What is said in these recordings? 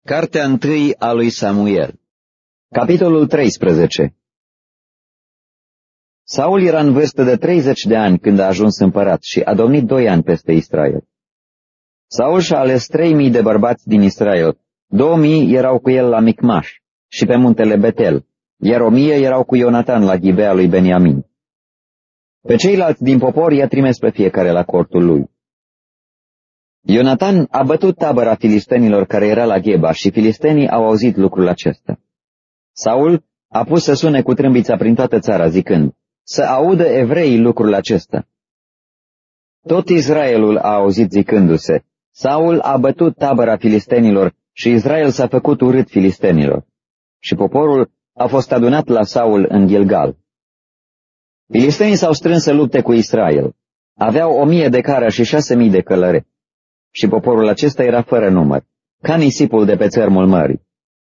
Cartea 1 a lui Samuel. Capitolul 13. Saul era în vârstă de 30 de ani când a ajuns împărat și a domnit 2 ani peste Israel. Saul și-a ales 3000 de bărbați din Israel, 2000 erau cu el la Micmaș și pe muntele Betel, iar 1000 erau cu Ionatan la Ghibea lui Beniamin. Pe ceilalți din popor i-a trimis pe fiecare la cortul lui. Ionatan a bătut tabăra filistenilor care era la Gheba și filistenii au auzit lucrul acesta. Saul a pus să sune cu trâmbița prin toată țara, zicând, să audă evreii lucrul acesta. Tot Israelul a auzit zicându-se, Saul a bătut tabăra filistenilor și Israel s-a făcut urât filistenilor. Și poporul a fost adunat la Saul în Gilgal. Filistenii s-au strâns să lupte cu Israel. Aveau 1000 de cară și 6000 de călăreți. Și poporul acesta era fără număr, ca nisipul de pe țărmul mării.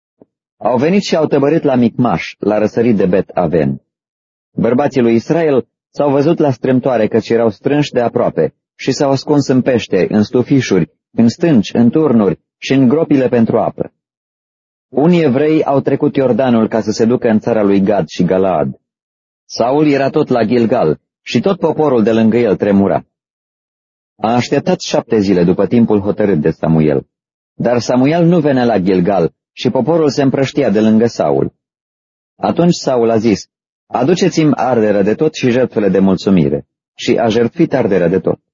Au venit și au tăbărit la Micmaș, la răsărit de Bet Aven. Bărbații lui Israel s-au văzut la strâmtoare căci erau strânși de aproape și s-au ascuns în pește, în stufișuri, în stânci, în turnuri și în gropile pentru apă. Unii evrei au trecut Iordanul ca să se ducă în țara lui Gad și Galaad. Saul era tot la Gilgal și tot poporul de lângă el tremura. A așteptat 7 zile după timpul hotărât de Samuel. Dar Samuel nu venea la Gilgal și poporul se împrăștia de lângă Saul. Atunci Saul a zis, aduceți-mi arderea de tot și jertfele de mulțumire. Și a jertfit arderea de tot.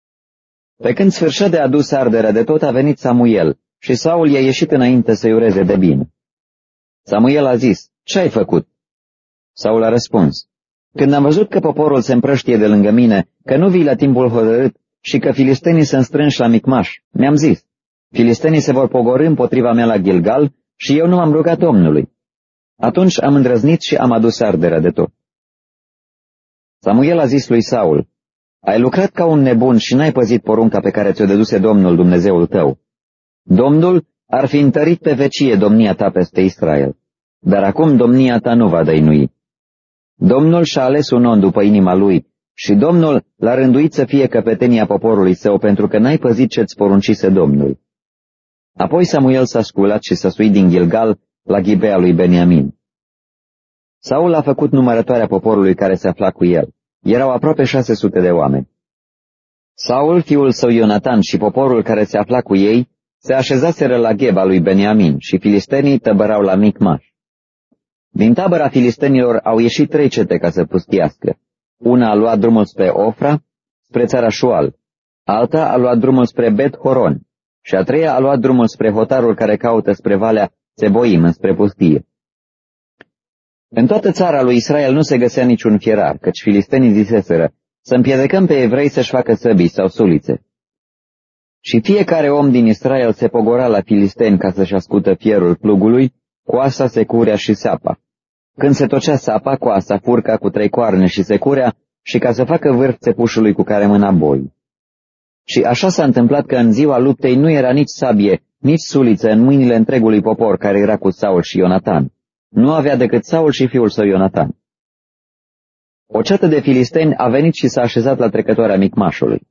Pe când sfârșea de adus arderea de tot, a venit Samuel și Saul i-a ieșit înainte să-i ureze de bine. Samuel a zis, ce ai făcut? Saul a răspuns, când am văzut că poporul se împrăștie de lângă mine, că nu vii la timpul hotărât și că filistenii sunt strânși la Micmaș, mi-am zis, filistenii se vor pogorî împotriva mea la Gilgal și eu nu m-am rugat Domnului. Atunci am îndrăznit și am adus arderea de tot. Samuel a zis lui Saul, ai lucrat ca un nebun și n-ai păzit porunca pe care ți-o dăduse Domnul Dumnezeul tău. Domnul ar fi întărit pe vecie domnia ta peste Israel, dar acum domnia ta nu va dăinui. Domnul și-a ales un om după inima lui și Domnul l-a rânduit să fie căpetenia poporului său pentru că n-ai păzit ce-ți poruncise Domnul. Apoi Samuel s-a sculat și s-a suit din Gilgal la Ghibea lui Beniamin. Saul a făcut numărătoarea poporului care se afla cu el. Erau aproape 600 de oameni. Saul, fiul său Ionatan și poporul care se afla cu ei se așezaseră la Gheba lui Beniamin și filistenii tăbărau la Micmaș. Din tabăra filistenilor au ieșit 3 cete ca să pustiască. Una a luat drumul spre Ofra, spre țara Șual, alta a luat drumul spre Bet-Horon și a treia a luat drumul spre hotarul care caută spre Valea Țeboim, spre pustie. În toată țara lui Israel nu se găsea niciun fierar, căci filistenii ziseseră, să împiedecăm pe evrei să-și facă săbii sau sulițe. Și fiecare om din Israel se pogora la filisteni ca să-și ascută fierul plugului, coasa, securea și sapa. Când se tocea sapa, coasa, furca cu 3 coarne și securea, și ca să facă vârf țepușului cu care mâna boi. Și așa s-a întâmplat că în ziua luptei nu era nici sabie, nici suliță în mâinile întregului popor care era cu Saul și Ionatan. Nu avea decât Saul și fiul său Ionatan. O ceată de filisteni a venit și s-a așezat la trecătoarea Micmașului.